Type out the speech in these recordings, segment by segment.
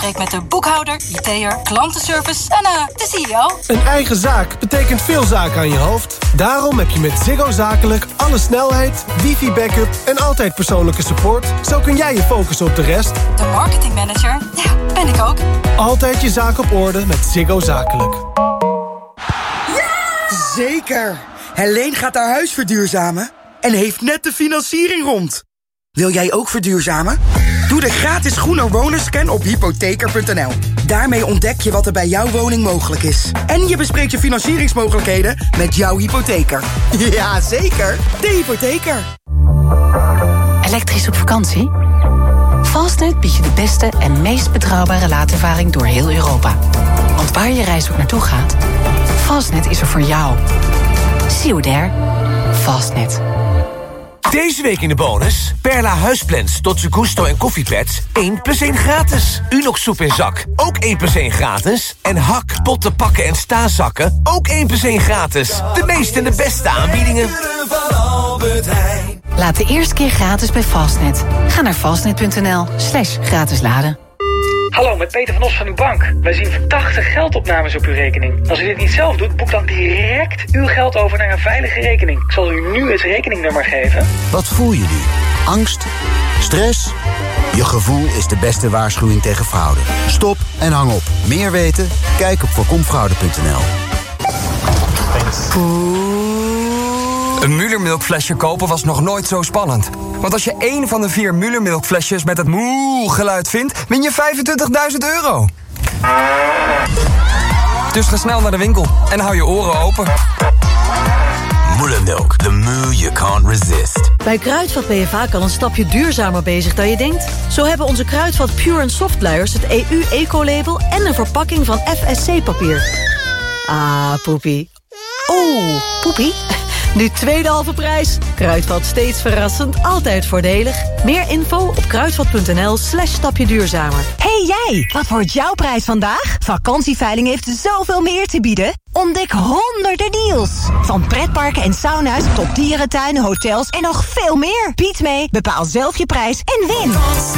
Spreek met de boekhouder, IT'er, klantenservice en de CEO. Een eigen zaak betekent veel zaken aan je hoofd. Daarom heb je met Ziggo Zakelijk alle snelheid, wifi-backup en altijd persoonlijke support. Zo kun jij je focussen op de rest. De marketingmanager, ja, ben ik ook. Altijd je zaak op orde met Ziggo Zakelijk. Ja! Zeker! Helene gaat haar huis verduurzamen en heeft net de financiering rond. Wil jij ook verduurzamen? Doe de gratis groene wonerscan op hypotheker.nl. Daarmee ontdek je wat er bij jouw woning mogelijk is. En je bespreekt je financieringsmogelijkheden met jouw hypotheker. Ja, zeker. De hypotheker. Elektrisch op vakantie? Fastnet biedt je de beste en meest betrouwbare laadervaring door heel Europa. Want waar je reis ook naartoe gaat, Fastnet is er voor jou. See you there. Fastnet. Deze week in de bonus. Perla huisplans, Totse Gusto en koffiepads. 1+1 gratis. Unox soep in zak. Ook 1+1 gratis. En Hak, potten, pakken en staanzakken. Ook 1+1 gratis. De meeste en de beste aanbiedingen. Laat de eerste keer gratis bij Fastnet. Ga naar fastnet.nl/gratis laden. Hallo, met Peter van Os van uw bank. Wij zien verdachte geldopnames op uw rekening. Als u dit niet zelf doet, boek dan direct uw geld over naar een veilige rekening. Ik zal u nu het rekeningnummer geven. Wat voel je nu? Angst? Stress? Je gevoel is de beste waarschuwing tegen fraude. Stop en hang op. Meer weten? Kijk op voorkomfraude.nl. Een Müller-melkflesje kopen was nog nooit zo spannend. Want als je 1 van de 4 Müller-melkflesjes met het moe-geluid vindt, win je €25.000. Dus ga snel naar de winkel en hou je oren open. Müller-melk, the moo you can't resist. Bij Kruidvat ben je vaak al een stapje duurzamer bezig dan je denkt. Zo hebben onze Kruidvat Pure & Soft luiers het EU-eco-label en een verpakking van FSC-papier. Ah, poepie. Oeh, poepie. Nu tweede halve prijs. Kruidvat steeds verrassend, altijd voordelig. Meer info op kruidvat.nl/stapje duurzamer. Hey jij, wat wordt jouw prijs vandaag? Vakantieveiling heeft zoveel meer te bieden. Ontdek honderden deals. Van pretparken en sauna's tot dierentuinen, hotels en nog veel meer. Bied mee, bepaal zelf je prijs en win.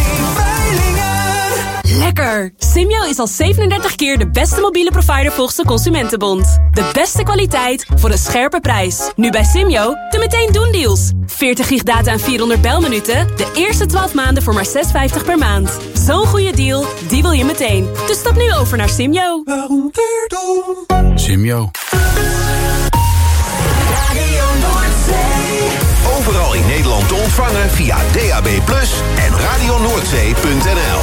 Lekker! Simyo is al 37 keer de beste mobiele provider volgens de Consumentenbond. De beste kwaliteit voor een scherpe prijs. Nu bij Simyo de meteen doen deals. 40 gig data en 400 belminuten. De eerste 12 maanden voor maar €6,50 per maand. Zo'n goede deal, die wil je meteen. Dus stap nu over naar Simyo. Simyo. Overal in Nederland te ontvangen via DAB+ en radionoordzee.nl.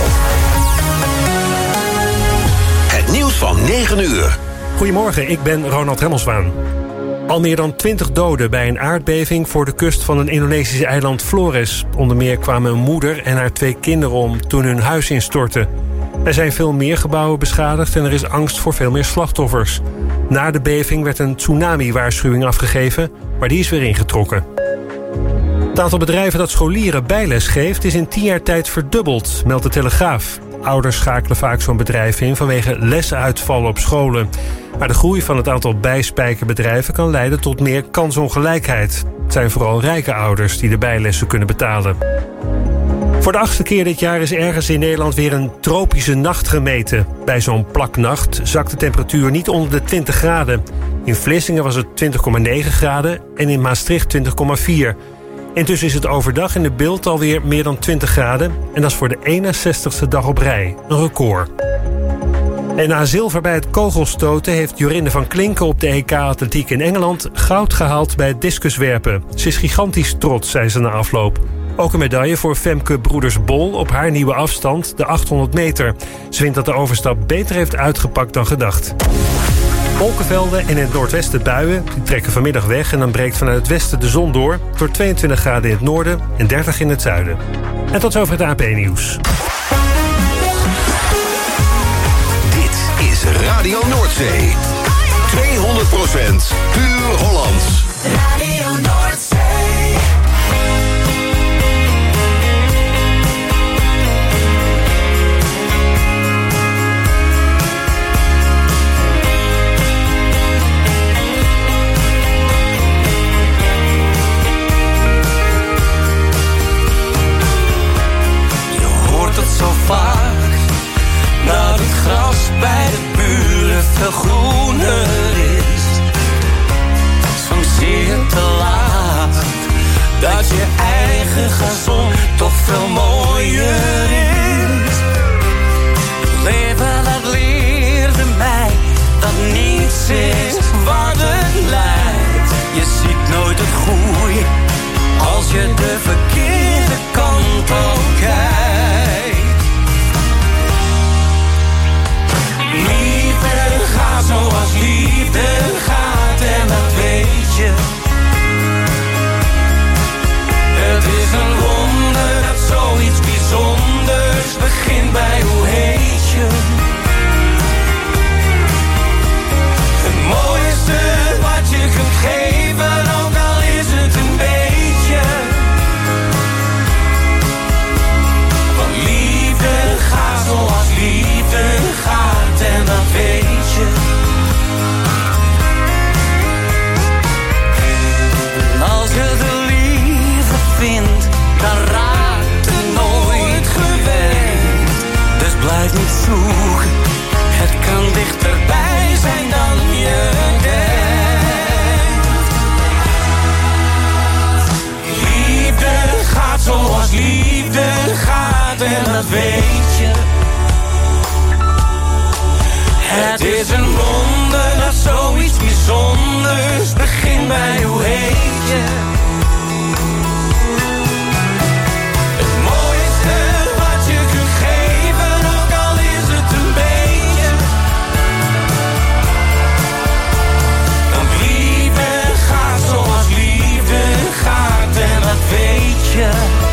Het nieuws van 9 uur. Goedemorgen, ik ben Ronald Remmelswaan. Al meer dan 20 doden bij een aardbeving voor de kust van het Indonesische eiland Flores. Onder meer kwamen een moeder en haar 2 kinderen om toen hun huis instortte. Er zijn veel meer gebouwen beschadigd en er is angst voor veel meer slachtoffers. Na de beving werd een tsunami-waarschuwing afgegeven, maar die is weer ingetrokken. Het aantal bedrijven dat scholieren bijles geeft is in 10 jaar tijd verdubbeld, meldt de Telegraaf. Ouders schakelen vaak zo'n bedrijf in vanwege lesuitvallen op scholen. Maar de groei van het aantal bijspijkerbedrijven kan leiden tot meer kansongelijkheid. Het zijn vooral rijke ouders die de bijlessen kunnen betalen. Voor de 8e keer dit jaar is ergens in Nederland weer een tropische nacht gemeten. Bij zo'n plaknacht zakt de temperatuur niet onder de 20 graden. In Vlissingen was het 20,9 graden en in Maastricht 20,4. Intussen is het overdag in de Bilt alweer meer dan 20 graden. En dat is voor de 61ste dag op rij. Een record. En na zilver bij het kogelstoten heeft Jorinde van Klinken op de EK Atletiek in Engeland goud gehaald bij het discuswerpen. Ze is gigantisch trots, zei ze na afloop. Ook een medaille voor Femke Broeders-Bol op haar nieuwe afstand, de 800 meter. Ze vindt dat de overstap beter heeft uitgepakt dan gedacht. Wolkenvelden en in het noordwesten buien. Die trekken vanmiddag weg en dan breekt vanuit het westen de zon door. Door 22 graden in het noorden en 30 in het zuiden. En tot zover het AP-nieuws. Dit is Radio Noordzee. 200% puur Hollands. Radio Noordzee. Zo vaak, na zoeken. Het kan dichterbij zijn dan je denkt. Liefde gaat zoals liefde gaat en dat weet je. Het is een wonder dat zoiets bijzonders begint bij hoe heet je. Het mooiste wat je kunt geven, ook al is het een beetje. Want liefde gaat zoals liefde gaat en dat weet je.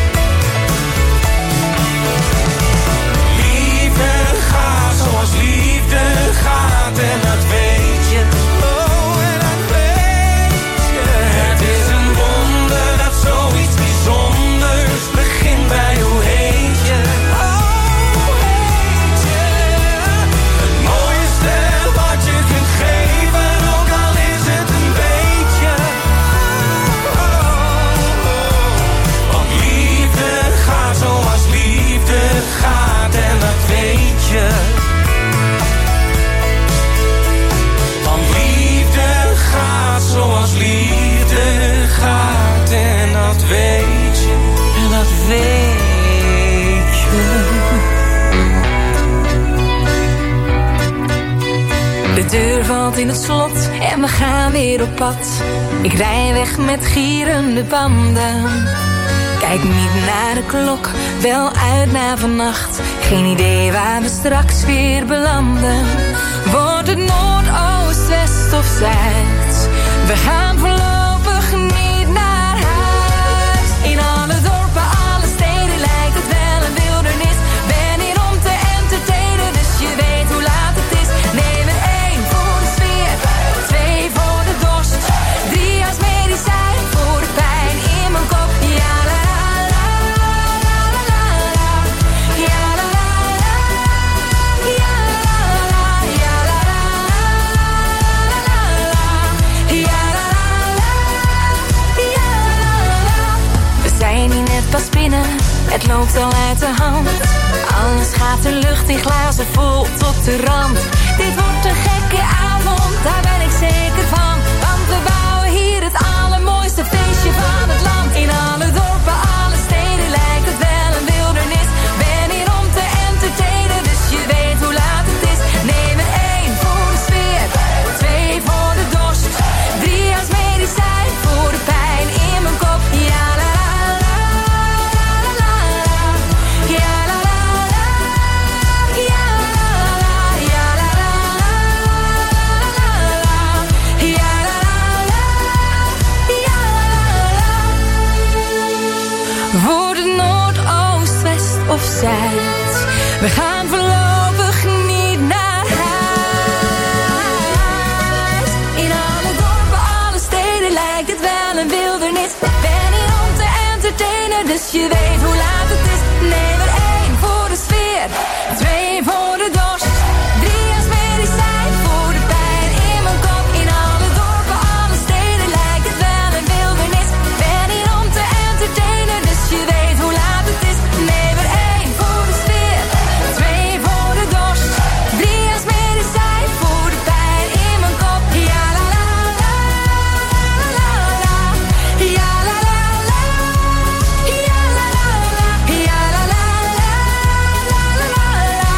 Liefde gaat zoals liefde gaat en dat weet je. Oh, en dat weet je. Het is een wonder dat zoiets bijzonders begint bij hoe heet je. Oh, hoe heet je. Het mooiste wat je kunt geven, ook al is het een beetje. Oh, oh, oh. Want liefde gaat zoals liefde gaat en dat weet je. Zoals liefde gaat en dat weet je, en dat weet je. De deur valt in het slot en we gaan weer op pad. Ik rij weg met gierende banden. Kijk niet naar de klok, wel uit naar vannacht. Geen idee waar we straks weer belanden. Wordt het noord, oost, west of zuid? We gaan voorlopig niet naar huis. In alle dorpen, alle steden lijkt het wel een wildernis. Ben hier om te entertainen, dus je weet hoe laat het is. Neem er 1 voor de sfeer, 2 voor de dorst, 3 als medicijn voor de pijn in mijn kop. Ja la la la la la la, ja la la la, ja la la, ja la la la la, ja. We zijn hier net pas binnen, het loopt al uit de hand. Alles gaat de lucht in glazen vol tot de rand. Dit wordt een gekke avond, daar ben ik zeker van. Want we bouwen hier het allermooiste feestje van het land. In alle dorpen, alle steden lijkt het wel een wildernis. Ben hier om te entertainen, dus je weet hoe laat het is. Neem er 1 voor de sfeer, 2 voor de dorst, 3 als medicijn voor de pijn in mijn kop. Ja la la la la la, ja la la la, ja la la, ja la la la, ja la la, ja la la. Wordt het noord, oost, west of zuid? We gaan voorlopig niet naar huis. In alle dorpen, alle steden lijkt het wel een wildernis. Ben hier om te entertainen, dus je weet hoe laat het is. Neem er 1 voor de sfeer, 2 voor de dorst, 3 als medicijn voor de pijn in mijn kop. In alle dorpen, alle steden lijkt het wel een wildernis. Ben hier om te entertainen, dus je weet hoe laat het is. Neem er 1 voor de sfeer, 2 voor de dorst, 3 als medicijn voor de pijn in mijn kop. Ja la la la la la, ja la la la, ja la la la, ja la la la la la la.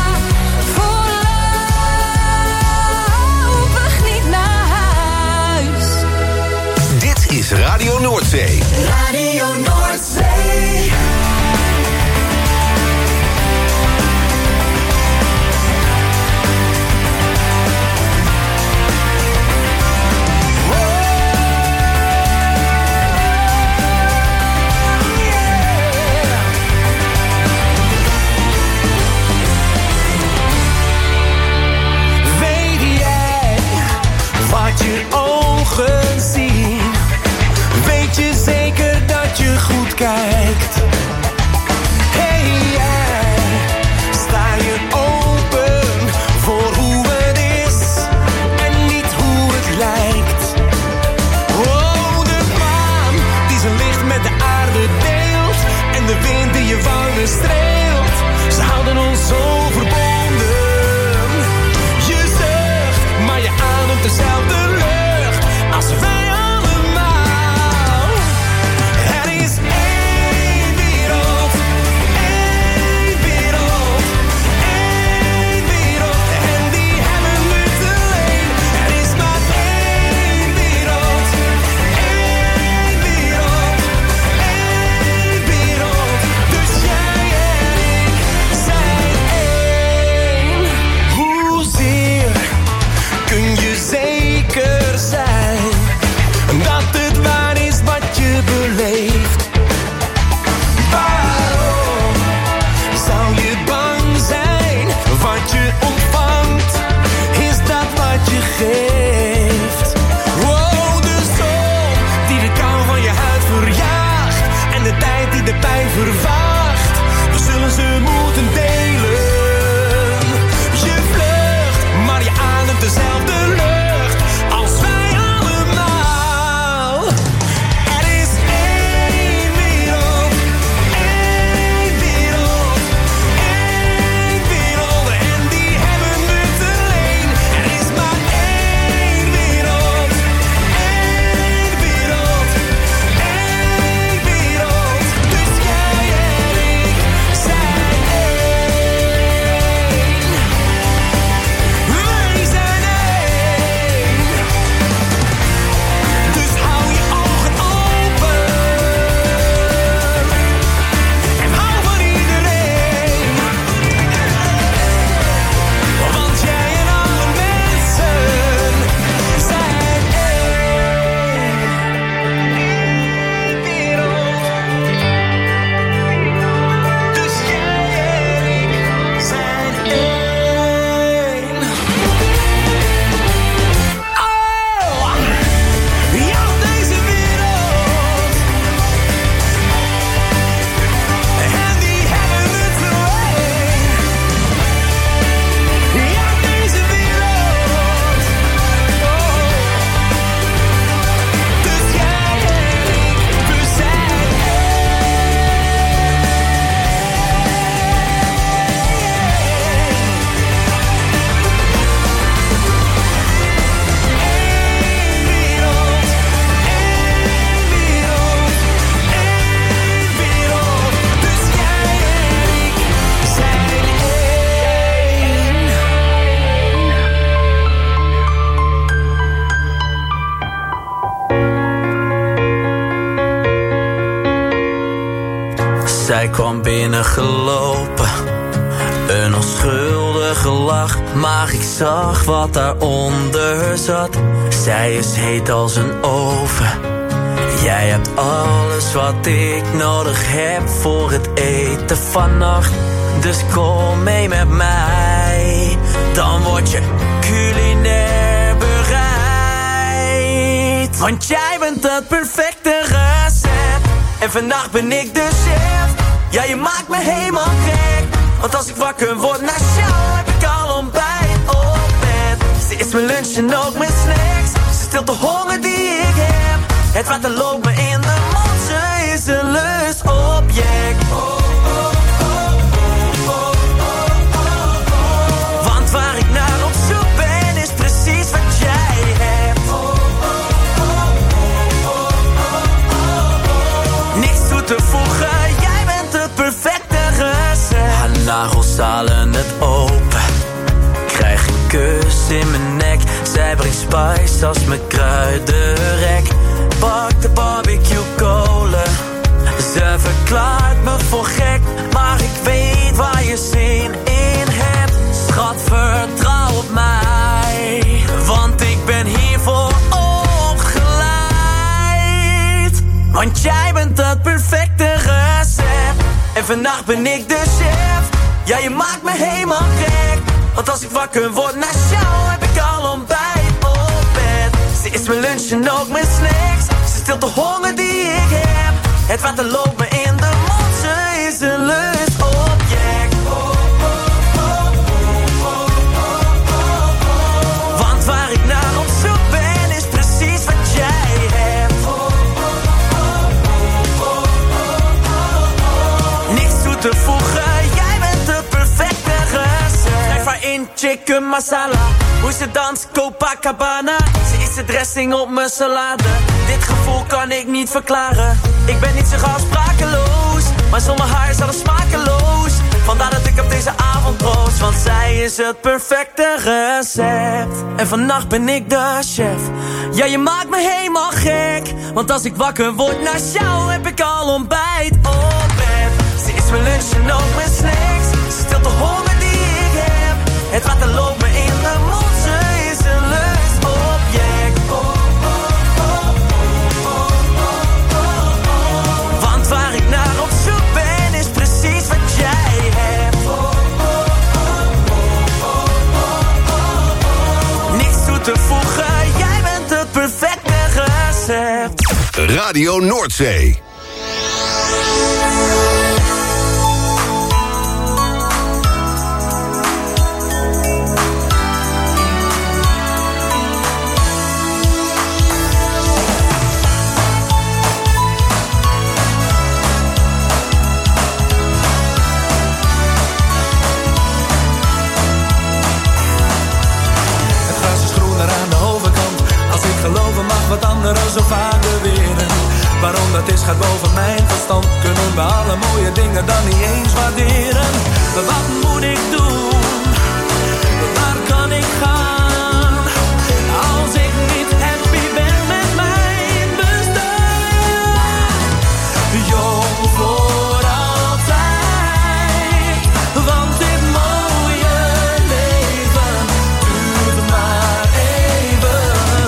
Voorlopig niet naar huis. Dit is Radio Noordzee. Radio Noordzee. Weet jij wat je ogen zien? Weet je zeker dat je goed kijkt? Hey jij, sta je open voor hoe het is en niet hoe het lijkt? Oh, de maan die zijn licht met de aarde deelt en de wind die je wangen streelt. Ze houden ons zo verbonden. kwam binnengelopen, een onschuldige lach, maar ik zag wat daaronder zat. Zij is heet als een oven. Jij hebt alles wat ik nodig heb voor het eten vannacht. Dus kom mee met mij, dan word je culinair bereid. Want jij bent het perfecte recept. En vannacht ben ik de chef. Ja, je maakt me helemaal gek. Want als ik wakker word na jou, heb ik al ontbijt op bed. Ze is mijn lunch en ook mijn snacks. Ze stilt de honger die ik heb. Het water loopt me in de mond. Ze is een lustobject. Want waar ik naar op zoek ben, is precies wat jij hebt. Niks toe te voegen, jij bent het perfecte recept. Haar nagels halen het open. Krijg een kus in mijn nek. Zij brengt spice als mijn kruidenrek. Pak de barbecue kolen. Ze verklaart me voor gek, maar ik weet waar je zin in hebt. Schat, vertrouw op mij, want ik ben hiervoor opgeleid. Want jij bent het perfecte recept. En vannacht ben ik de chef. Ja, je maakt me helemaal gek. Want als ik wakker word na jou, heb ik al ontbijt op bed. Ze is mijn lunch en ook mijn snacks. Ze stilt de honger die ik heb. Het water loopt me in de mond. Ze is een lustobject. Want waar ik naar op zoek ben, is precies wat jij hebt. Niks toe te voegen, jij bent de perfecte recept. Schrijf haar in chicken masala. Hoe ze danst Copacabana. Ze is de dressing op mijn salade. Dit gevoel kan ik niet verklaren. Ik ben niet zo gauw sprakeloos, maar zonder haar is alles smakeloos. Vandaar dat ik op deze avond proost, want zij is het perfecte recept. En vannacht ben ik de chef. Ja, je maakt me helemaal gek. Want als ik wakker word na jou, heb ik al ontbijt op bed. Ze is mijn lunch en ook mijn snacks. Ze stilt de honger die ik heb. Het water loopt me in de mond. Ze is een lustobject. Want waar ik naar op zoek ben, is precies wat jij hebt. Niks toe te voegen, jij bent het perfecte recept. Radio Noordzee. Geloven mag wat anderen zo vaak beweren. Waarom dat is gaat boven mijn verstand. Kunnen we alle mooie dingen dan niet eens waarderen. Maar wat moet ik doen? Waar kan ik gaan? Als ik niet happy ben met mijn bestaan. Jong voor altijd. Want dit mooie leven duurt maar even.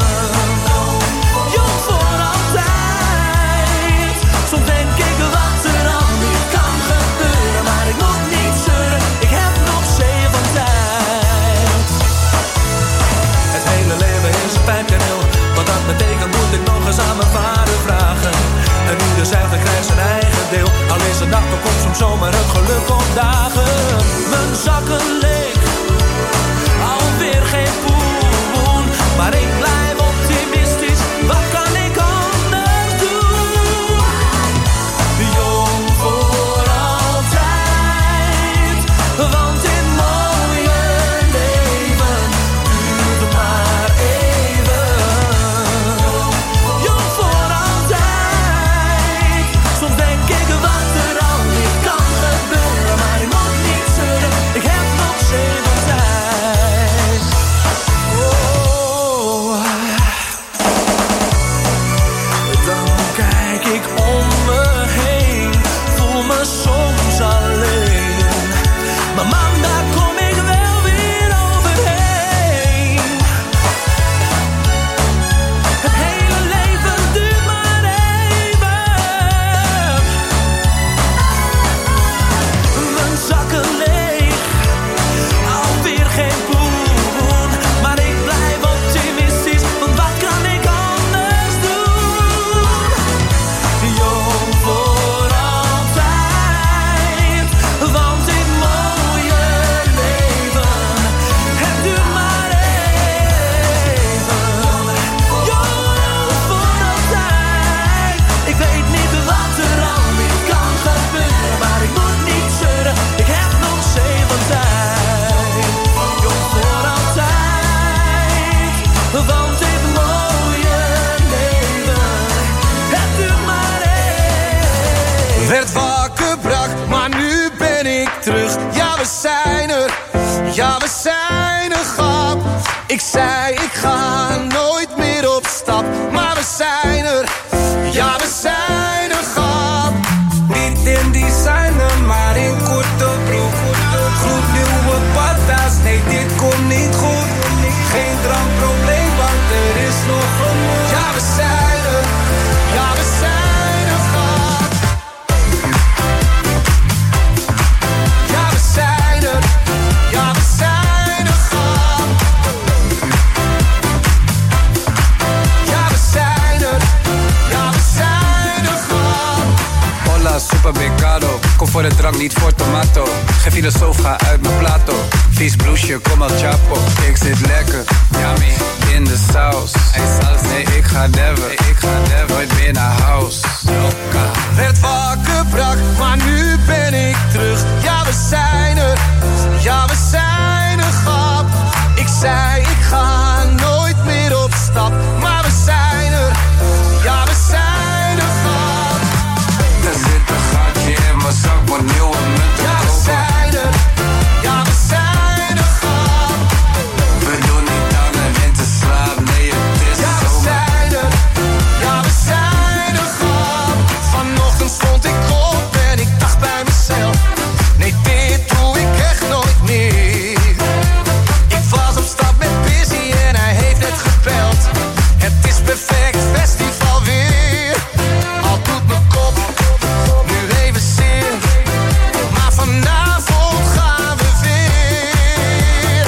Soms denk ik wat er al niet kan gebeuren, maar ik moet niet zeuren, ik heb nog 7 tijd. Het hele leven is een pijpkaneel, wat dat betekent moet ik nog eens aan mijn vader vragen. En ieder zuiger krijgt zijn eigen deel, al is het nacht of komt soms zomaar het geluk opdagen. Mijn zakken leeg, alweer geen poen, maar ik blijf optimistisch, wat kan ik anders doen? Jong voor altijd, want dit mooie leven duurt maar even. Jong voor altijd, soms denk ik wat er al niet kan gebeuren, maar ik moet niet zeuren, ik heb nog ben ik terug. Ja, we zijn er. Ja, we zijn er, grap. Ik zei, ik ga nooit meer op stap. Maar we zijn er. Ja, we zijn er, grap. Niet in designer, maar in korte broek. Gloednieuwe patas, nee, dit komt niet goed. Geen drankprobleem, want er is nog genoeg. Ja, we zijn er. Ja, we zijn er, grap. Ja, we zijn er. Ja, we zijn er, grap. Ja, we zijn er. Ja, we zijn er, grap. Hola, supermercado. Kom voor de drank, niet voor tomato. Geen filosoof, ga uit mijn plato. Vies bloesje, kom al chapo. Ik zit lekker, yummy, in de saus. Nee, ik ga never, nooit meer naar huis. Loca. Werd wakker, brak, maar nu ben ik terug. Ja, we zijn er. Ja, we zijn er, grap. Ik zei, ik ga nooit meer op stap. Maar we zijn er. Ja, we zijn er, grap. Er zit een gaatje in mijn zak, maar nieuwe munten. Ja, we zijn er. Ja, we zijn er, grap. We doen niet aan de winterslaap, nee, het is ja, we zijn er. Ja, we zijn er, grap. Vanochtend stond ik op en ik dacht bij mezelf: nee, dit doe ik echt nooit meer. Ik was op stap met Busy en hij heeft net gebeld. Het is perfect, festival weer. Al doet mijn kop nu even zeer, maar vanavond gaan we weer.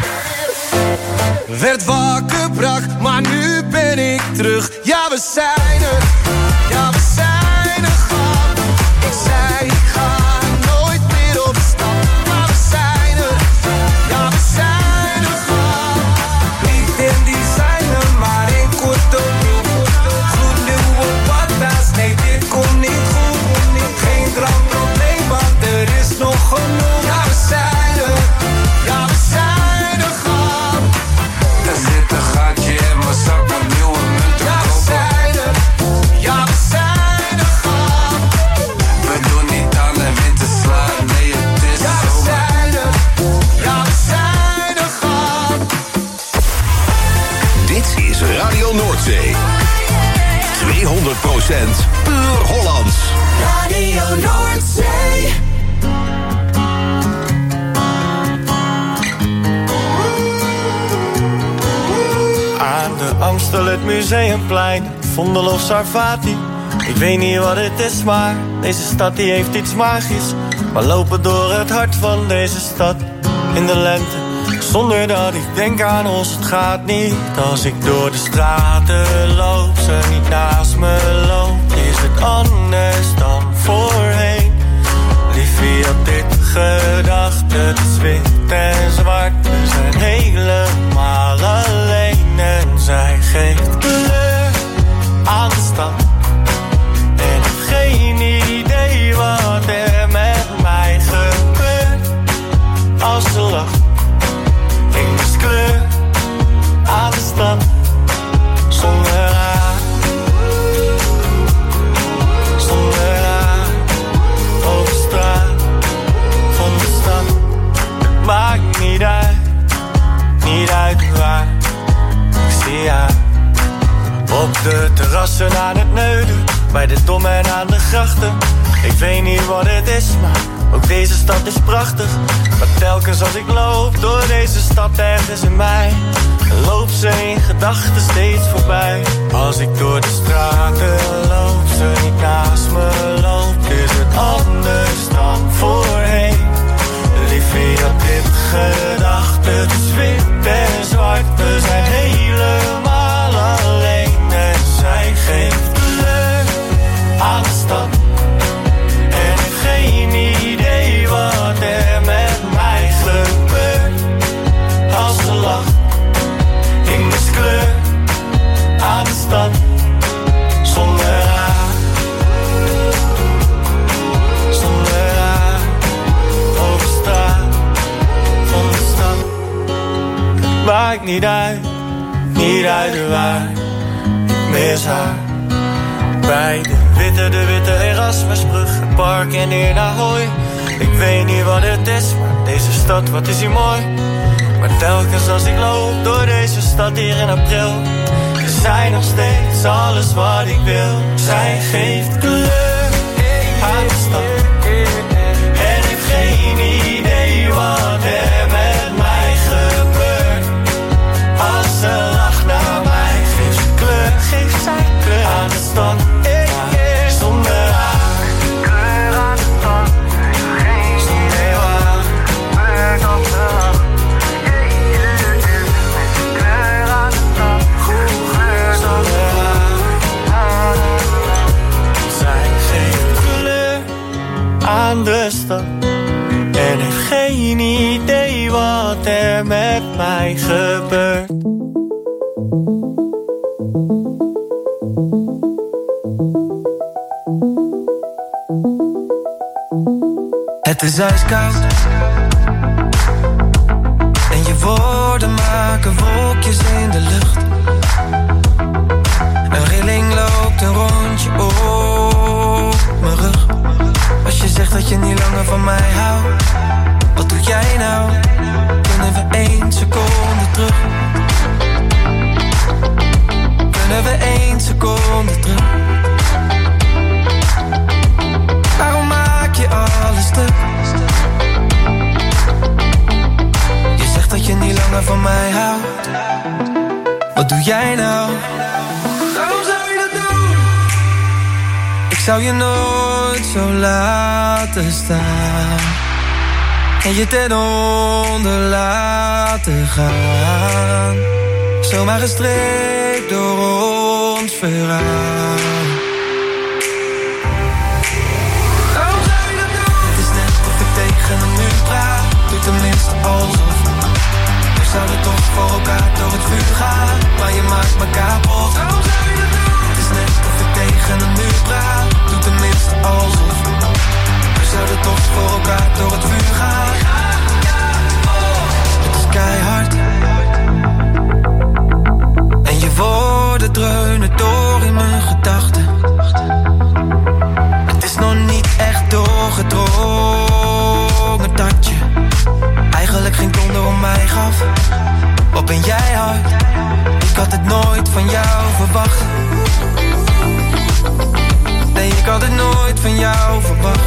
Werd wakker, brak, maar nu ben ik terug. Ja, we zijn er. Ja, we zijn er, grap. Ik zei, ik ga nooit meer op stap. Maar we zijn er. Ja, we zijn er, grap. Niet in designer, maar in korte broek. Gloednieuwe patas, nee, dit komt niet goed. Geen drankprobleem, want er is nog genoeg. Ja, we zijn er. Ja, we zijn er, grap. Er zit een gaatje in mijn zak, maar nieuwe munten. Ja, we zijn er. Ja, we zijn er, grap. We doen niet aan de winterslaap, nee, het is ja, we zijn er. Ja, we zijn er, grap. Dit is Radio Noordzee. 200% puur Hollands. Radio Noordzee. Aan de Amstel, het Museumplein, Vondel of Sarfati. Ik weet niet wat het is, maar deze stad die heeft iets magisch. We lopen door het hart van deze stad in de lente, zonder dat ik denk aan ons. Het gaat niet als ik door de straten loop, ze niet naast me loopt. Is het anders dan voorheen? Liefie had dit gedacht, het is wit en zwart. We zijn helemaal alleen en zij geeft kleur aan de stad. En ik heb geen idee wat er met mij gebeurt als ze lacht. Ik mis kleur aan de stad zonder haar. Zonder haar over straat van de stad. Het maakt niet uit waar. Ik zie haar op de terrassen aan het Neuden, bij de Dom en aan de grachten. Ik weet niet wat het is, maar ook deze stad is prachtig. Maar telkens als ik loop door deze stad ergens in mij, loopt ze in gedachten steeds voorbij. Als ik door de straten loop, ze niet naast me loopt, is het anders dan voorheen. Liefie had dit gedacht, het is wit en zwart. We zijn helemaal alleen en zij geeft kleur aan de stad. En ik heb geen idee wat er met mij gebeurt als ze lacht. Ik mis kleur aan de stad zonder haar. Zonder haar over straat van de stad. Het maakt niet uit waar. Ik mis haar. Bij de witte Erasmusbrug, het park en neer naar Hooi. Ik weet niet wat het is, maar deze stad, wat is hier mooi. Maar telkens als ik loop door deze stad hier in april, is zij nog steeds alles wat ik wil. Zij geeft kleur aan de stad. En heeft geen idee wat er met mij gebeurt. Als ze lacht naar mij, geeft ze kleur. Geeft zij kleur aan de stad. Zonder haar, kleur aan de stad. Geen idee wat gebeurt als ze lacht. Kleur aan de stad. Kleur zonder haar. Zij geeft kleur aan de stad. En heeft geen idee wat er met mij gebeurt. Het is ijskoud en je woorden maken wolkjes in de lucht. Een rilling loopt een rondje op mijn rug. Als je zegt dat je niet langer van mij houdt, wat doe jij nou? Kunnen we 1 seconde terug? Kunnen we 1 seconde terug? Waarom maak je alles stuk? Je zegt dat je niet langer van mij houdt. Wat doe jij nou? Waarom zou je dat doen? Ik zou je nooit zo laten staan en je ten onder laten gaan. Zomaar gestreept door ons verhaal. Waarom zou je dat doen? Het is net of ik tegen een muur praat. Doe tenminste alsof. We zouden toch voor elkaar door het vuur gaan, maar je maakt me kapot. Waarom zou je dat doen? Het is net of ik tegen een muur praat. Doe tenminste alsof. We zouden toch voor elkaar door het vuur gaan. Het is keihard en je woorden dreunen door in mijn gedachten. Het is nog niet echt doorgedrongen dat je eigenlijk geen donder om mij gaf. Wat ben jij hard? Ik had het nooit van jou verwacht. Nee, ik had het nooit van jou verwacht.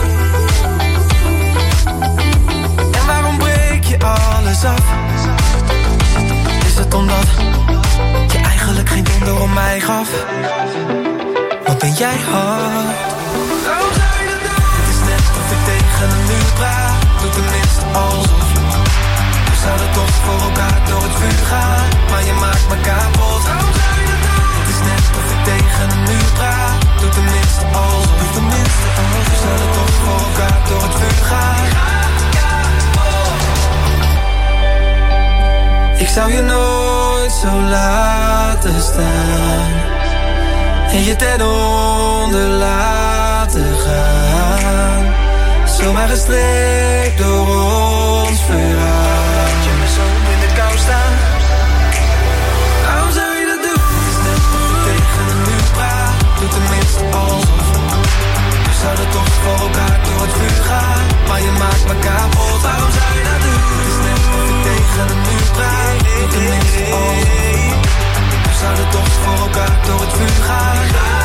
En waarom breek je alles af? Is het omdat je eigenlijk geen donder om mij gaf? Wat ben jij hard? Waarom zou je dat doen? Het is net of ik tegen een muur praat. Doe tenminste alsof. We zouden toch voor elkaar door het vuur gaan, maar je maakt me kapot. Waarom zou je dat doen? Het is net of ik tegen een muur praat. Doe tenminste alsof. Doe tenminste alsof. We zouden toch voor elkaar door het vuur gaan. Ik zou je nooit zo laten staan en je ten onder laten gaan. Zomaar gestreept door ons verhaal. Laat je me zo in de kou staan. Waarom zou je dat doen? Het is net of ik tegen een muur praat. Doe tenminste alsof. We zouden toch voor elkaar door het vuur gaan, maar je maakt me kapot. Waarom zou je dat doen? Het is net of ik tegen een muur praat. Doe tenminste alsof. We zouden toch voor elkaar door het vuur gaan.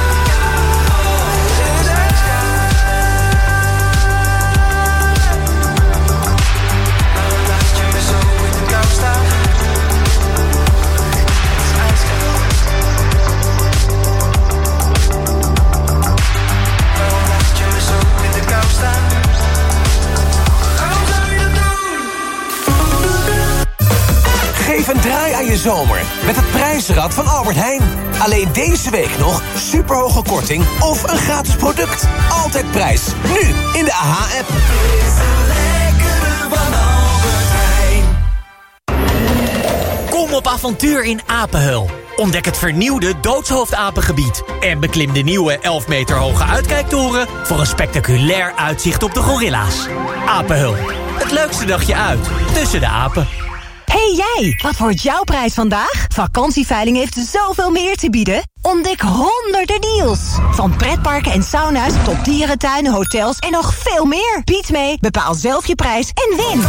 Geef een draai aan je zomer met het prijzenrad van Albert Heijn. Alleen deze week nog superhoge korting of een gratis product. Altijd prijs. Nu in de AH-app. Kom op avontuur in Apenheul. Ontdek het vernieuwde Doodshoofdapengebied. En beklim de nieuwe 11 meter hoge uitkijktoren voor een spectaculair uitzicht op de gorilla's. Apenheul. Het leukste dagje uit tussen de apen. Hey jij, wat wordt jouw prijs vandaag? Vakantieveiling heeft zoveel meer te bieden. Ontdek honderden deals. Van pretparken en sauna's tot dierentuinen, hotels en nog veel meer. Bied mee, bepaal zelf je prijs en win.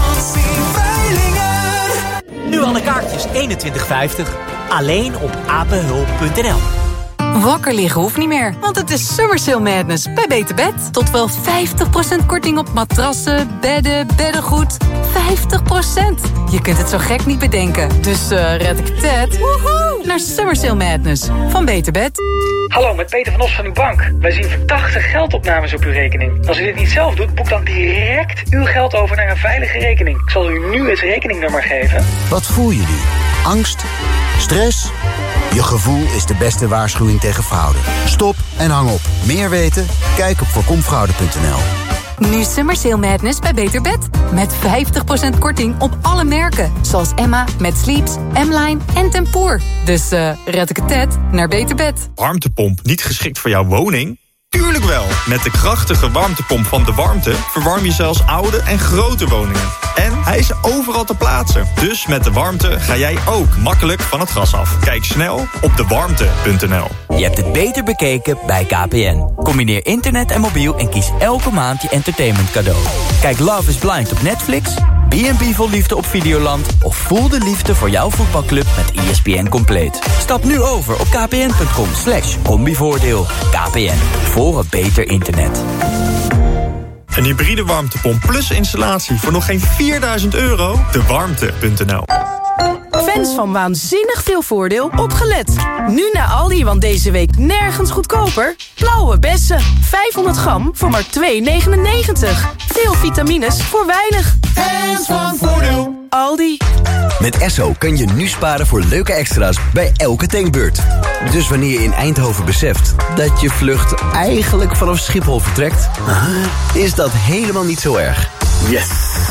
Nu alle kaartjes 21,50. Alleen op apenhulp.nl. Wakker liggen hoeft niet meer, want het is Summer Sale Madness bij Beter Bed. Tot wel 50% korting op matrassen, bedden, beddengoed. 50%! Je kunt het zo gek niet bedenken. Dus red ik het naar Summer Sale Madness van Beter Bed. Hallo, met Peter van Os van uw bank. Wij zien verdachte geldopnames op uw rekening. Als u dit niet zelf doet, boek dan direct uw geld over naar een veilige rekening. Ik zal u nu het rekeningnummer geven. Wat voel je nu? Angst? Stress? Je gevoel is de beste waarschuwing tegen fraude. Stop en hang op. Meer weten? Kijk op voorkomfraude.nl. Nu Summer Sale Madness bij Beter Bed. Met 50% korting op alle merken. Zoals Emma, Met Sleeps, M-Line en Tempoor. Dus red ik het naar Beter Bed. Warmtepomp niet geschikt voor jouw woning? Tuurlijk wel! Met de krachtige warmtepomp van De Warmte verwarm je zelfs oude en grote woningen. En hij is overal te plaatsen. Dus met De Warmte ga jij ook makkelijk van het gas af. Kijk snel op dewarmte.nl. Je hebt het beter bekeken bij KPN. Combineer internet en mobiel en kies elke maand je entertainment cadeau. Kijk Love is Blind op Netflix, B&B vol liefde op Videoland of voel de liefde voor jouw voetbalclub met ESPN Compleet. Stap nu over op kpn.com/combivoordeel. KPN, voor een beter internet. Een hybride warmtepomp plus installatie voor nog geen €4.000? Dewarmte.nl. Fans van waanzinnig veel voordeel, opgelet. Nu naar Aldi, want deze week nergens goedkoper. Blauwe bessen, 500 gram voor maar €2,99. Veel vitamines voor weinig. Fans van voordeel. Aldi. Met Esso kun je nu sparen voor leuke extra's bij elke tankbeurt. Dus wanneer je in Eindhoven beseft dat je vlucht eigenlijk vanaf Schiphol vertrekt, is dat helemaal niet zo erg. Yes!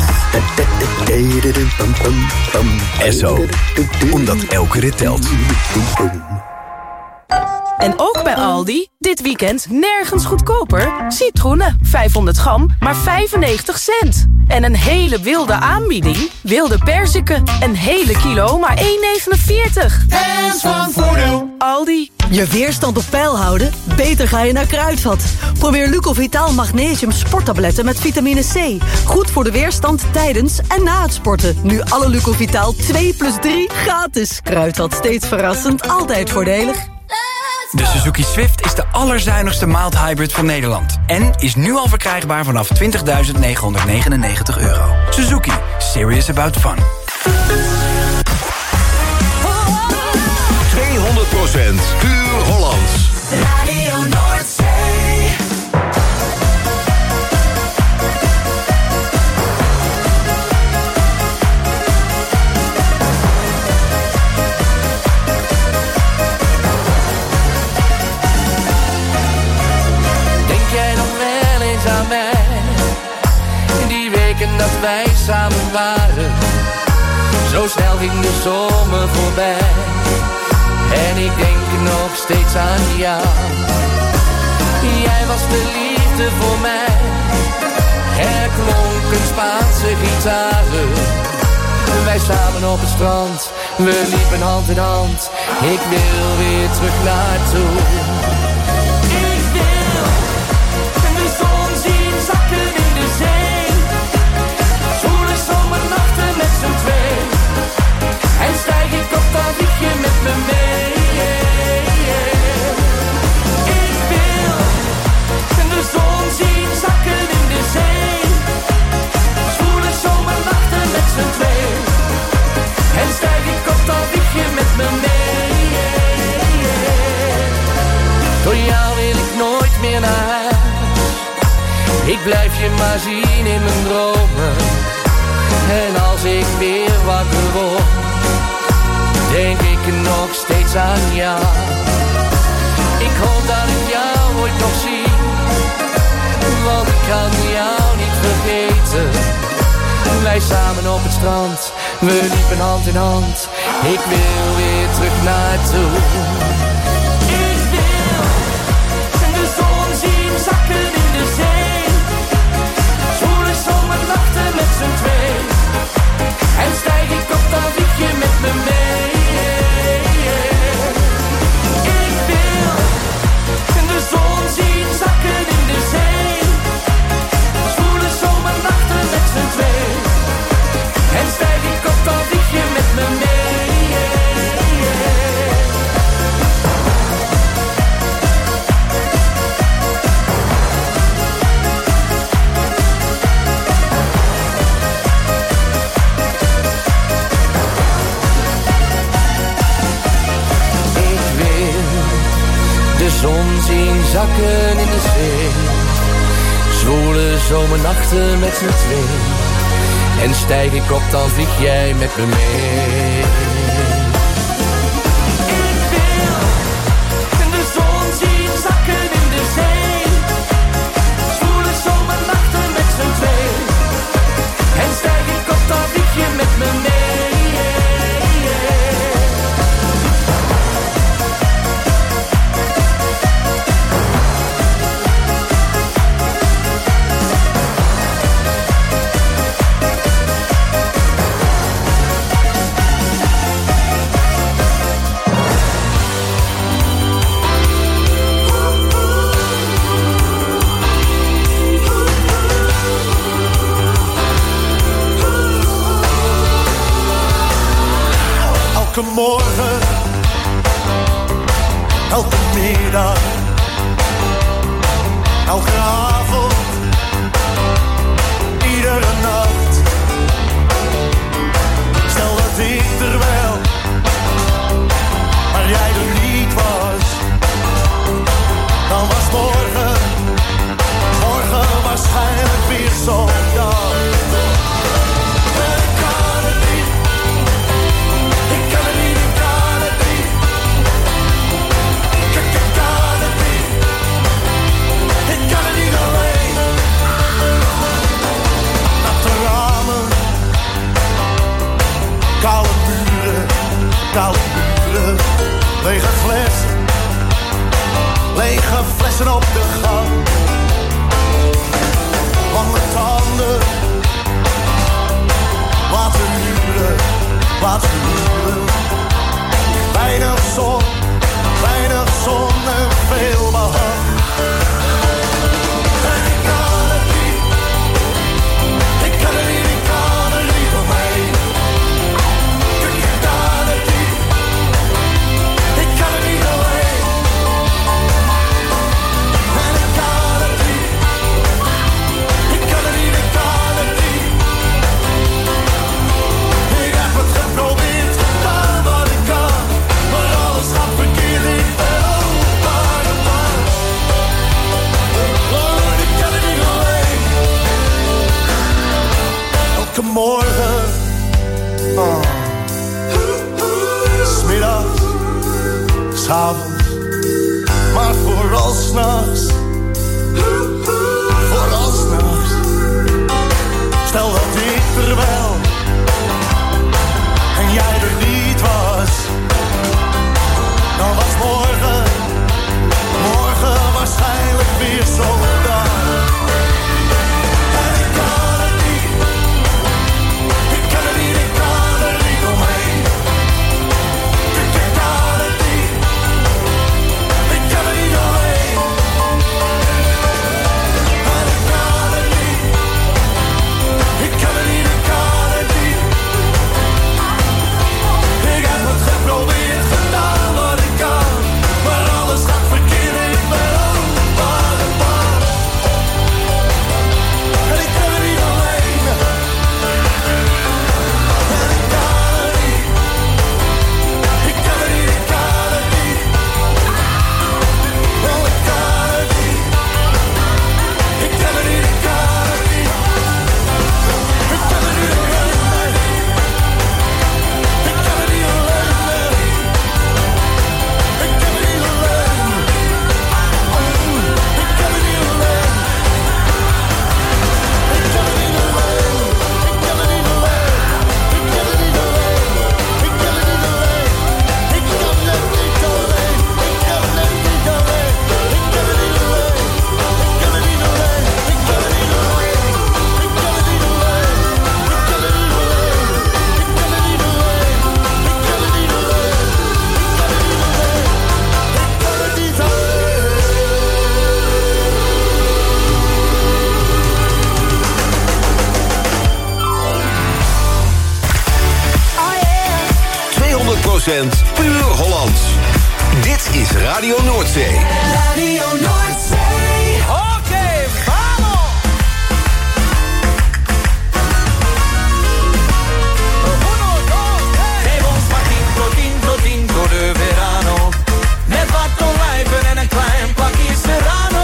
Esso. Omdat elke rit telt. En ook bij Aldi, dit weekend nergens goedkoper. Citroenen, 500 gram, maar 95 cent. En een hele wilde aanbieding. Wilde perziken, een hele kilo, maar €1,49. Fans van voordeel. Aldi. Je weerstand op peil houden? Beter ga je naar Kruidvat. Probeer Lucovitaal Magnesium sporttabletten met vitamine C. Goed voor de weerstand tijdens en na het sporten. Nu alle Lucovitaal 2+3 gratis. Kruidvat, steeds verrassend, altijd voordelig. De Suzuki Swift is de allerzuinigste mild hybrid van Nederland. En is nu al verkrijgbaar vanaf €20.999. Suzuki. Serious about fun. 200% puur Hollands. Radio Noordzee. Aan mij, die weken dat wij samen waren, zo snel ging de zomer voorbij. En ik denk nog steeds aan jou. Jij was de liefde voor mij. Er klonken Spaanse gitaren. Wij samen op het strand, we liepen hand in hand. Ik wil weer terug naartoe. Zakken in de zee, zwoele zomernachten met z'n twee. En stijg ik op, dan vlieg je met me mee. Ik wil de zon zien zakken in de zee, zwoele zomernachten met z'n twee. En stijg ik op, dan vlieg je met me mee. Door jou wil ik nooit meer naar huis. Ik blijf je maar zien in mijn dromen. En als ik weer wakker word, denk ik nog steeds aan jou. Ik hoop dat ik jou ooit nog zie, want ik kan jou niet vergeten. Wij samen op het strand, we liepen hand in hand. Ik wil weer terug naartoe. Ik wil de zon zien zakken in de zee. Zomernachten met z'n twee. En stijg ik op, dan vlieg je met me mee. Ik wil zakken in de zee. Zwoele zomernachten met z'n twee. En stijg ik op, dan vlieg jij met me mee. Ik wil de zon zien zakken in de zee. Zwoele zomernachten met z'n twee. En stijg ik op, dan vlieg je met me mee. Elke morgen, elke middag, elke avond, iedere nacht. Stel dat ik er wel, maar jij er niet was. Dan was morgen waarschijnlijk weer zo'n dag. Koude buren, lege flessen op de gang. Lange tanden, wateruren. Weinig zon en veel behang. En ik kan het niet, ik kan er niet omheen. Morgen, smiddags, s'avonds, maar vooral s'nachts. Stel dat ik er wel en jij er niet was, dan was morgen waarschijnlijk weer zo'n dag. Puur Hollands. Dit is Radio Noordzee. Radio Noordzee. Oké, vamos! Geef ons maar 10 tot de verano. Met wat olijven en een klein plakje serrano.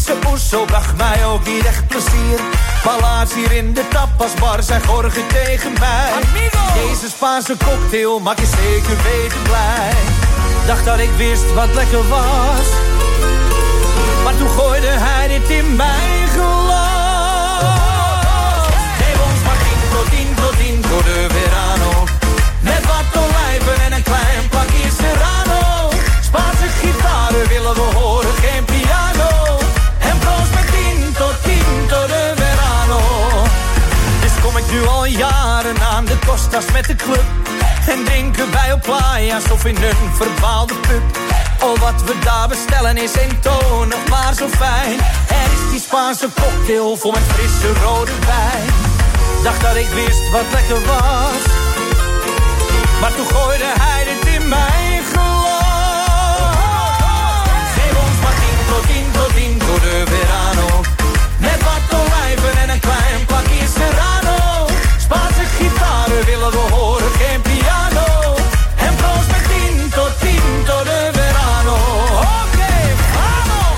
Deze oeso bracht mij ook niet echt plezier. Maar laatst hier in de tapasbar zei Jorge tegen mij: Amigo! Deze Spaanse cocktail maak je zeker weten blij. Dacht dat ik wist wat lekker was, maar toen gooide hij dit in mijn glas. Geef ons maar 10 voor de Verano. Met wat olijven en een klein plakje Serrano. Spaanse gitaren willen we horen, geen piano. En proost met 10 tot de Verano. Dus kom ik nu al jaren aan de Costas met de club. En drinken wij op playa's of in een verdwaalde pub. Oh, wat we daar bestellen is eentonig, maar zo fijn. Er is die Spaanse cocktail vol met frisse rode wijn. Dacht dat ik wist wat lekker was, maar toen gooide hij dit in mijn glas. Geef ons maar 10 voor de Verano. Met wat olijven en een klein plakje Serrano. Spaanse gitaren willen we horen, geen piano. En proost met 10 tot de Verano. Oké, vamos!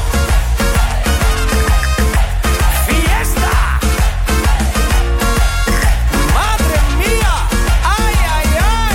Fiesta! Madre mia! Ay, ay, ay!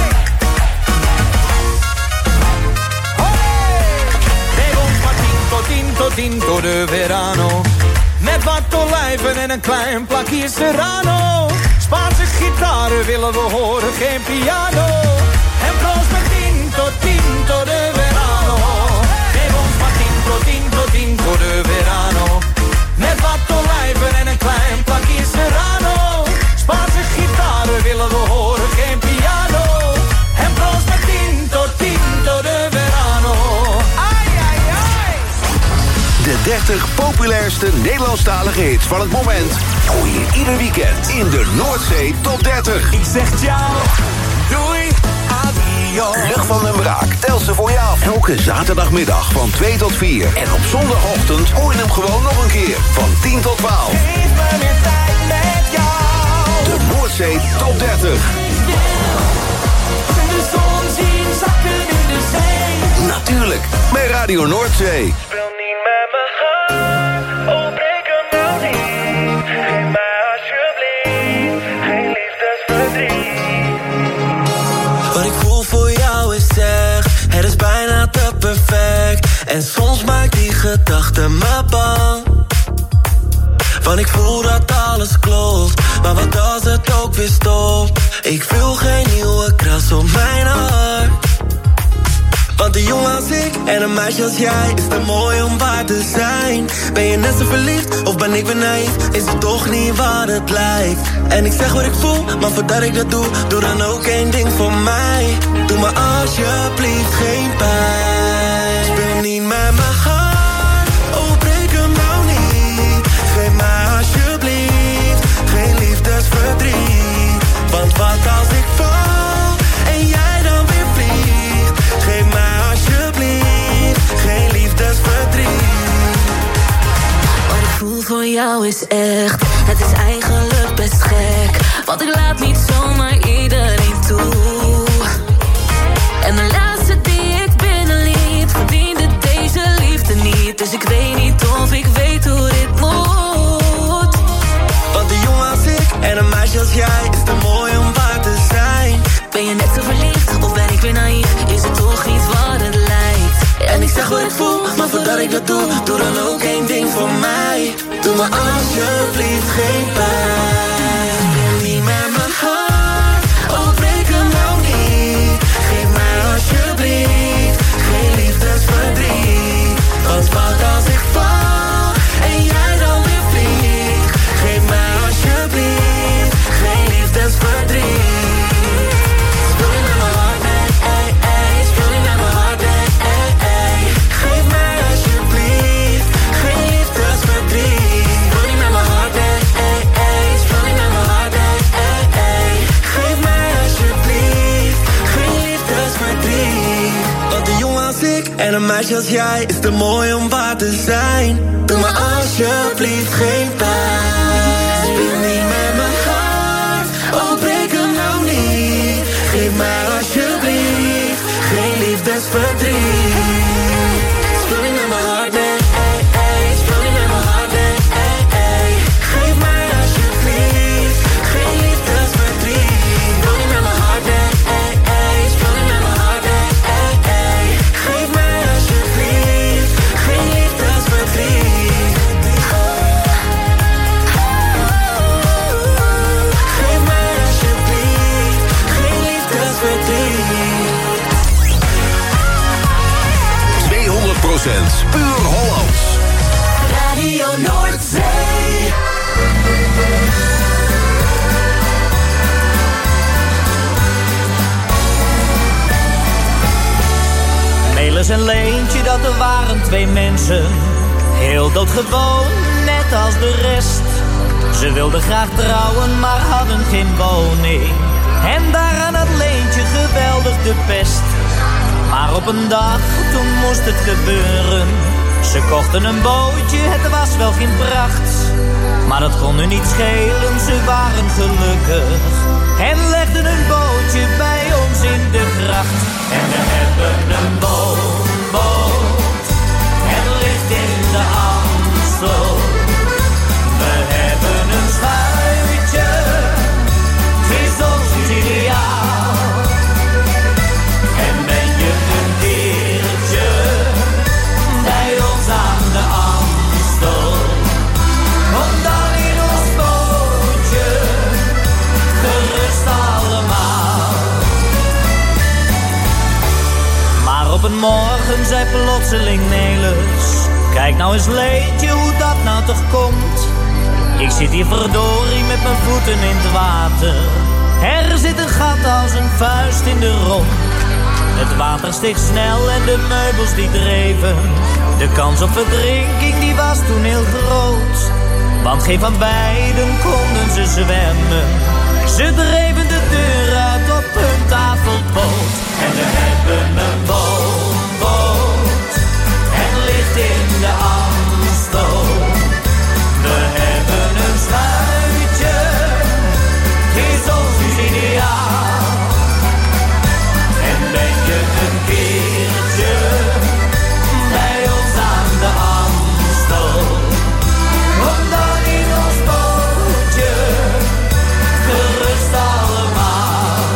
Geef ons maar 10 tot de Verano. Met wat olijven en een klein plakje Serrano. Spaanse gitaren willen we horen, geen piano. En proost met 10 tot de Verano. Geef ons maar 10 tot de Verano. Met wat olijven en een klein plakje Serrano. Spaanse gitaren willen we horen, geen piano. En proost met 10 tot de Verano. Ai, ai, ai. De 30 populairste Nederlandstalige hits van het moment hoor je ieder weekend in de Noordzee Top 30. Ik zeg ciao, doei, adio. Lucht van den Braak telt ze voor je af. Elke zaterdagmiddag van 2 tot 4. En op zondagochtend hoor je hem gewoon nog een keer. Van 10 tot 12. Geef me meer tijd met jou. De Noordzee Top 30. De zon zien zakken in de zee. Natuurlijk, bij Radio Noordzee. Speel niet met me gaan, oh breek hem nou niet. Geef mij alsjeblieft geen liefdesverdriet. Wat ik voel voor jou is echt, het is bijna te perfect. En soms maakt die gedachte me bang. Want ik voel dat alles klopt, maar wat als het ook weer stopt? Ik wil geen nieuwe kras op mijn hart. Want een jongen als ik en een meisje als jij is te mooi om waar te zijn. Ben je net zo verliefd of ben ik weer naïef? Is het toch niet wat het lijkt? En ik zeg wat ik voel, maar voordat ik dat doe, doe dan ook één ding voor mij. Doe me alsjeblieft geen pijn. Speel niet met mijn hart, oh breek hem nou niet. Geef mij alsjeblieft geen liefdesverdriet. Want wat als ik val en jij dan weer vliegt? Geef mij alsjeblieft geen liefdesverdriet. Wat ik voel voor jou is echt, het is eigenlijk best gek. Want ik laat niet zomaar iedereen toe. En de laatste die ik binnenliet verdiende deze liefde niet. Dus ik weet niet of ik weet hoe dit moet. Want een jongen als ik en een meisje als jij is te mooi om waar te zijn. Ben je net zo verliefd of ben ik weer naïef? Is het toch niet wat het lijkt? En ik zeg wat ik voel, maar voordat ik dat doe, doe dan ook één ding voor mij. Doe me alsjeblieft geen pijn. Speel niet met mijn hart, oh breek hem nou niet. Geef mij alsjeblieft geen liefdesverdriet. Want wat als ik val en jij dan weer vliegt? Geef mij alsjeblieft geen liefdesverdriet. Speel niet met mijn hart, nee, ey, ey. Speel niet met mijn hart, nee, ey, ey. Geef mij alsjeblieft geen liefdesverdriet. Speel niet met mijn hart, nee, ey, ey. Speel niet met mijn hart, nee, ey, ey. Geef mij alsjeblieft geen liefdesverdriet. Want een jongen als ik en een meisje als jij is te mooi om waar te zijn. Doe me alsjeblieft geen pijn. Speel niet met mijn hart, oh breek hem nou niet. Geef mij alsjeblieft geen liefdesverdriet. Speel niet met mijn hart, nee, ey, ey. Speel niet met mijn hart. verdriet. 200% puur Hollands. Radio Noordzee. Melis en Leentje, dat er waren twee mensen. Heel doodgewoon, net als de rest. Ze wilden graag trouwen, maar hadden geen woning. En daaraan had Leentje geweldig de pest. Maar op een dag, toen moest het gebeuren. Ze kochten een bootje, het was wel geen pracht. Maar dat kon hun niet schelen, ze waren gelukkig. En legden een bootje bij ons in de gracht. En we hebben een boot. Het ligt in de Amstel. We hebben een schuitje. Het is ons ideaal. En ben je een keertje bij ons aan de Amstel, kom dan in ons bootje, gerust allemaal. Maar op een morgen zei plotseling Nelis, kijk nou eens Leentje hoe dat nou toch komt. Ik zit hier verdorie met mijn voeten in het water. Er zit een gat als een vuist in de romp. Het water steeg snel en de meubels die dreven. De kans op verdrinking die was toen heel groot. Want geen van beiden konden ze zwemmen. Ze dreven de deur uit op hun tafelpoot. En we hebben een boot. Het ligt in de Amstel. We hebben een schuitje. Het is ons ideaal. En ben je een keertje bij ons aan de Amstel, kom dan in ons bootje, gerust allemaal.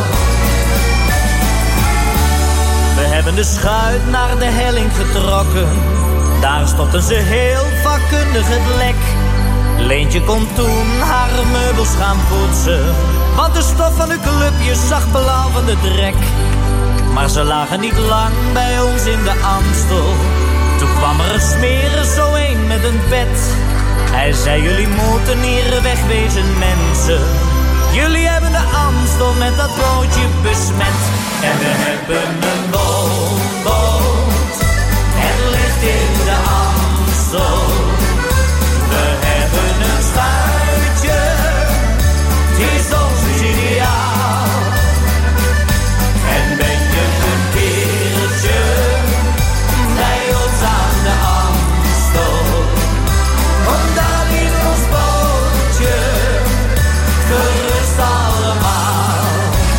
We hebben de schuit naar de helling getrokken. Daar stopten ze heel vakkundig het lek. Leentje kon toen haar meubels gaan poetsen, want de stof van de clubjes zag blauw van de drek. Maar ze lagen niet lang bij ons in de Amstel. Toen kwam er een smerig zo een met een pet. Hij zei, jullie moeten hier wegwezen mensen. Jullie hebben de Amstel met dat bootje besmet. En we hebben een boot. Het ligt in de Amstel. We hebben een schuitje. Het is ons ideaal. En ben je een keertje bij ons aan de Amstel, kom dan in ons bootje, gerust allemaal.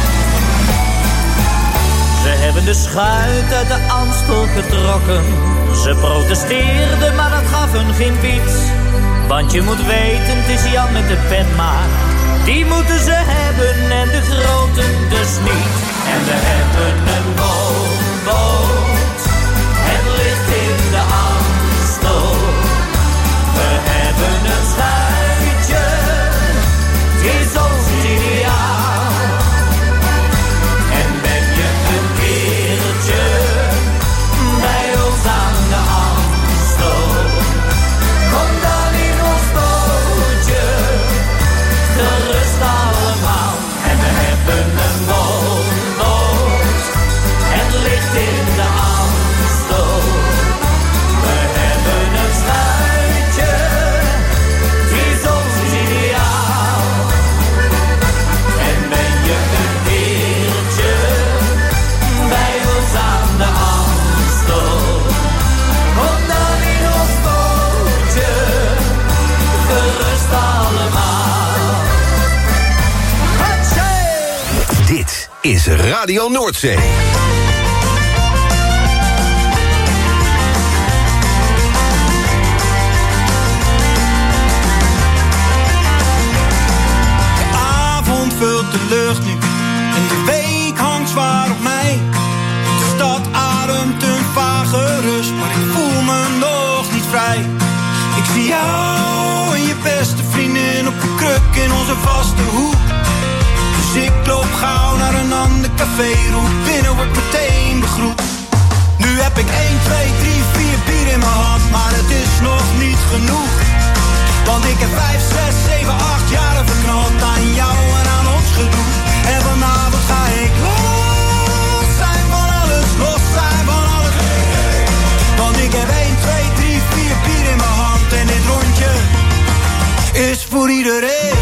Ze hebben de schuit uit de Amstel getrokken. Ze protesteerden, maar dat gaf hun geen piet. Want je moet weten, het is Jan met de pet maar. Die moeten ze hebben en de groten dus niet. En we hebben een boot. Het ligt in de Amstel. We hebben een schuitje. Het is ons ideaal. En ben je een keertje bij ons aan de Amstel, kom dan in ons bootje, gerust allemaal. En we hebben een boot. Het ligt in de Amstel. We hebben een schuitje. Het is ons ideaal. En ben je een keertje bij ons aan de Amstel, kom dan in ons bootje, gerust allemaal. Dit is Radio Noordzee. De avond vult de lucht nu en de week hangt zwaar op mij. De stad ademt een vage rust, maar ik voel me nog niet vrij. Ik zie jou en je beste vriendin op een kruk in onze vaste hoek. De Dus ik loop gauw naar een ander café, roep binnen, wordt meteen begroet. Nu heb ik 1, 2, 3, 4 bier in mijn hand, maar het is nog niet genoeg. Want ik heb 5, 6, 7, 8 jaren verknald aan jou en aan ons gedoe. En vanavond ga ik los zijn van alles, los zijn van alles. Want ik heb 1, 2, 3, 4 bier in mijn hand en dit rondje is voor iedereen.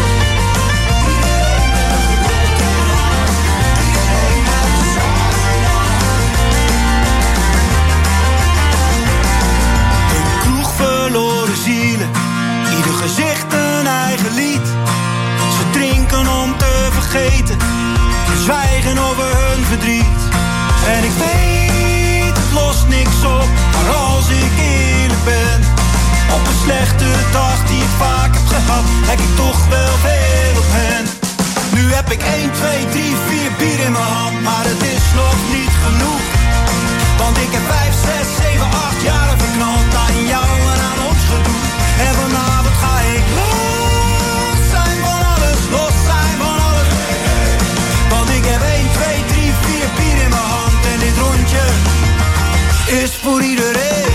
Verloren zielen, ieder gezicht een eigen lied. Ze drinken om te vergeten, ze zwijgen over hun verdriet. En ik weet, het lost niks op, maar als ik eerlijk ben, op een slechte dag die ik vaak heb gehad, lijk ik toch wel veel op hen. Nu heb ik 1, 2, 3, 4 bier in mijn hand, maar het is nog niet genoeg. Want ik heb 5, 6, 7, 8 jaren verknald aan jou en aan ons gedoe. En vanavond ga ik los zijn van alles, los zijn van alles. Want ik heb 1, 2, 3, 4 bier in mijn hand en dit rondje is voor iedereen.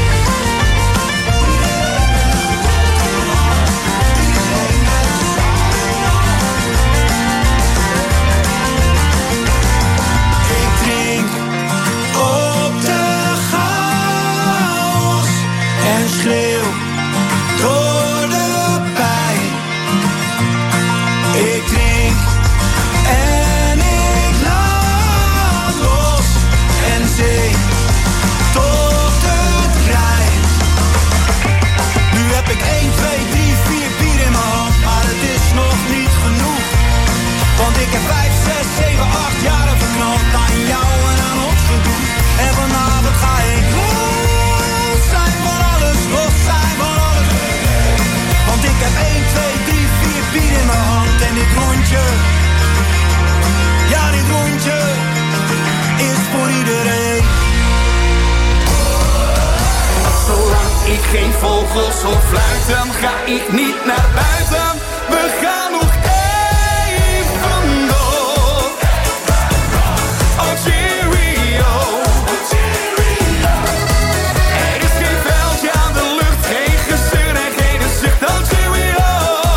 Ik drink op de chaos en schreeuw door de pijn. Ik drink en ik laat los en zing tot het Rijn. Nu heb ik 1, 2, 3, 4 bier in mijn hand, maar het is nog niet genoeg. Want ik heb 5, 6, 7, 8 jaren verknald aan jou en aan ons gedoe. En vanavond ga ik los zijn van alles, los zijn van alles. Want ik heb 1, 2, 3, 4 bier in mijn hand en dit rondje, ja dit rondje is voor iedereen. Zolang ik geen vogels hoor fluiten, ga ik niet naar buiten. We gaan nog even door. Oh cheerio. Er is geen veldje aan de lucht, geen gezeur en geen zucht. Oh cheerio.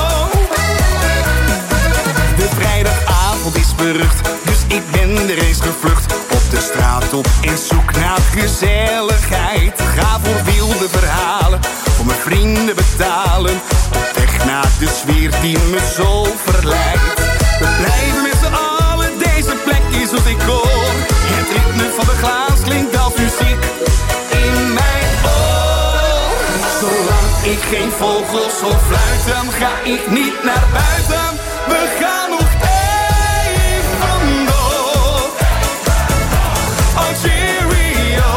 De vrijdagavond is berucht, dus ik ben er eens gevlucht. Op de straat op in zoek naar gezelligheid. Ga voor wilde verhalen, voor mijn vrienden betalen. Op weg naar de sfeer die me zo verleidt. We blijven met z'n allen, deze plek is wat ik hoor. Het ritme van de glaas klinkt als muziek in mijn oor. Zolang ik geen vogels hoor fluiten, ga ik niet naar buiten. We gaan nog even door. Oh cheerio.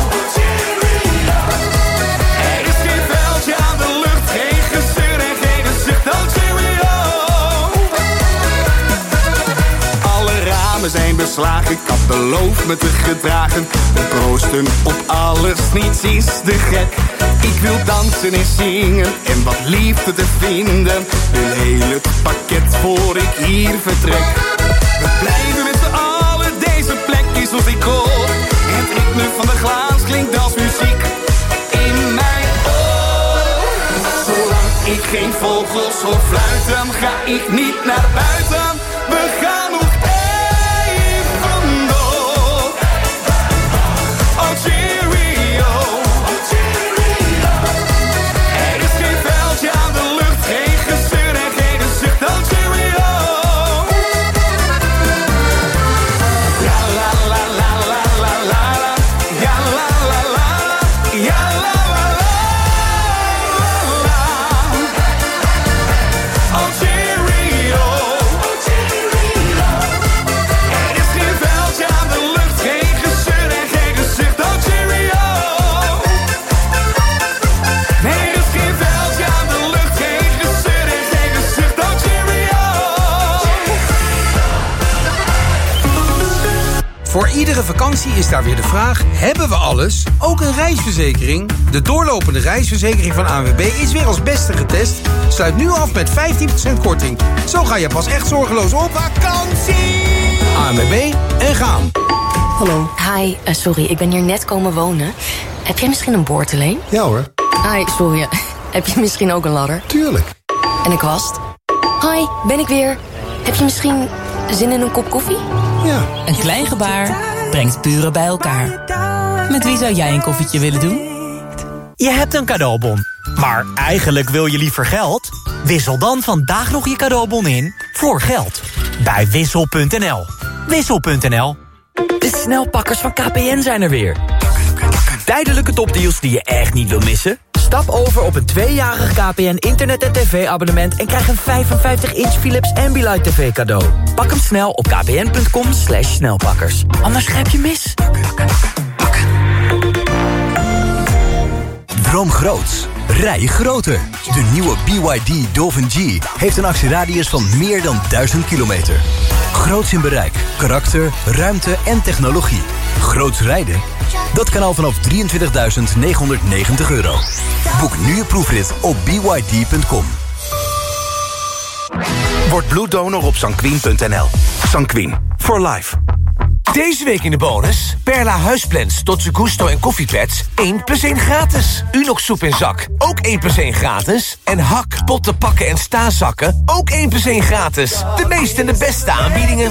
Er is geen veldje aan de lucht, geen gezeur en geen zucht. Oh cheerio. Alle ramen zijn beslagen, ik had beloofd me te gedragen. We proosten op alles, niets is te gek. Ik wil dansen en zingen en wat liefde te vinden. Wil heel het pakket voor ik hier vertrek. We blijven met z'n allen, deze plek is wat ik hoor. Het ritme van de glaas klinkt als muziek in mijn oor. Zolang ik geen vogels hoor fluiten, ga ik niet naar buiten. We gaan nog even door. Oh cheerio. Er is geen veldje aan de lucht, geen gezeur en geen zucht. Oh cheerio. Ja la la la la la la. Ja la la la. Ja la la la. Oh cheerio. Iedere vakantie is daar weer de vraag, hebben we alles? Ook een reisverzekering? De doorlopende reisverzekering van ANWB is weer als beste getest. Sluit nu af met 15% korting. Zo ga je pas echt zorgeloos op vakantie! ANWB en gaan. Hallo. Hi, sorry, ik ben hier net komen wonen. Heb jij misschien een boordeleen? Ja hoor. Hi, sorry. Heb je misschien ook een ladder? Tuurlijk. En een kwast? Hi, ben ik weer. Heb je misschien zin in een kop koffie? Ja. Een klein gebaar brengt buren bij elkaar. Met wie zou jij een koffietje willen doen? Je hebt een cadeaubon, maar eigenlijk wil je liever geld? Wissel dan vandaag nog je cadeaubon in voor geld. Bij Wissel.nl. Wissel.nl. De snelpakkers van KPN zijn er weer. Tijdelijke topdeals die je echt niet wil missen? Stap over op een 2-jarig KPN internet- en tv-abonnement... en krijg een 55-inch Philips Ambilight TV cadeau. Pak hem snel op kpn.com/snelpakkers. Anders grijp je mis. Droom groots. Rij groter. De nieuwe BYD Dolphin G heeft een actieradius van meer dan 1000 kilometer. Groots in bereik, karakter, ruimte en technologie. Groots rijden? Dat kan al vanaf €23.990. Boek nu je proefrit op byd.com. Word bloeddonor op sanquin.nl. Sanquin. For life. Deze week in de bonus. Perla huisplants, Totse Gusto en koffiepads. 1+1 gratis. Unox soep in zak. Ook 1+1 gratis. En Hak, potten, pakken en staanzakken. Ook 1+1 gratis. De meeste en de beste aanbiedingen.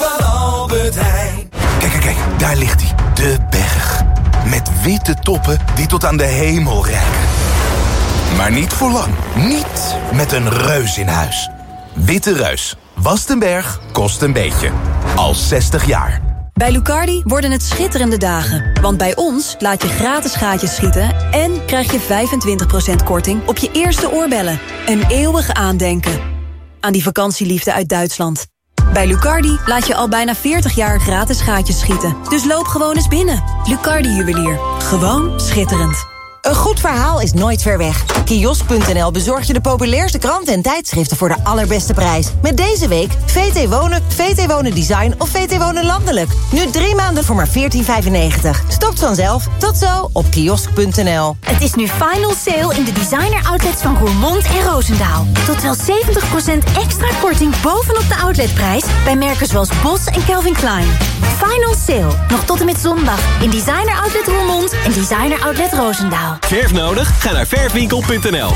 Kijk, daar ligt hij. De berg. Met witte toppen die tot aan de hemel reiken. Maar niet voor lang. Niet met een reus in huis. Witte Reus. Wast een berg, kost een beetje. Al 60 jaar. Bij Lucardi worden het schitterende dagen. Want bij ons laat je gratis gaatjes schieten... en krijg je 25% korting op je eerste oorbellen. Een eeuwig aandenken aan die vakantieliefde uit Duitsland. Bij Lucardi laat je al bijna 40 jaar gratis gaatjes schieten. Dus loop gewoon eens binnen. Lucardi Juwelier. Gewoon schitterend. Een goed verhaal is nooit ver weg. Kiosk.nl bezorgt je de populairste kranten en tijdschriften voor de allerbeste prijs. Met deze week VT Wonen, VT Wonen Design of VT Wonen Landelijk. Nu 3 maanden voor maar €14,95. Stopt vanzelf. Tot zo op kiosk.nl. Het is nu final sale in de designer outlets van Roermond en Roosendaal. Tot wel 70% extra korting bovenop de outletprijs bij merken zoals Bos en Calvin Klein. Final sale. Nog tot en met zondag in designer outlet Roermond en designer outlet Roosendaal. Verf nodig? Ga naar verfwinkel.nl.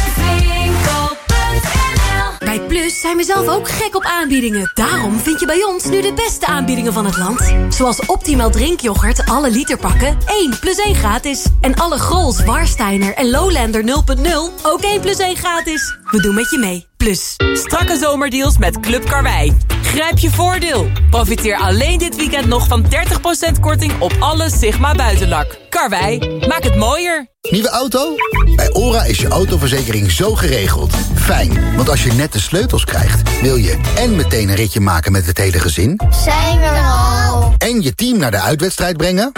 Bij Plus zijn we zelf ook gek op aanbiedingen. Daarom vind je bij ons nu de beste aanbiedingen van het land. Zoals Optimal drinkyoghurt, alle literpakken, 1+1 gratis. En alle Grols, Warsteiner en Lowlander 0.0, ook 1+1 gratis. We doen met je mee. Plus. Strakke zomerdeals met Club Karwei. Grijp je voordeel. Profiteer alleen dit weekend nog van 30% korting op alle Sigma buitenlak. Karwei, maak het mooier. Nieuwe auto? Bij OHRA is je autoverzekering zo geregeld. Fijn, want als je net de sleutels krijgt... wil je en meteen een ritje maken met het hele gezin... Zijn we er al? En je team naar de uitwedstrijd brengen...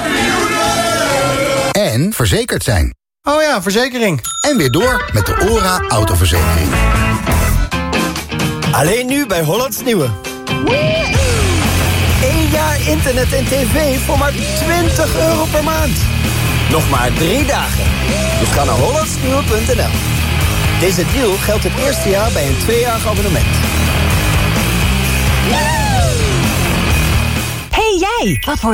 En verzekerd zijn. Oh ja, verzekering. En weer door met de OHRA autoverzekering. Alleen nu bij Hollands Nieuwe. 1 jaar internet en tv voor maar €20 per maand. Nog maar 3 dagen. Dus ga naar hollandsnieuwe.nl. Deze deal geldt het eerste jaar bij een 2-jarig abonnement. Hey jij, wat voor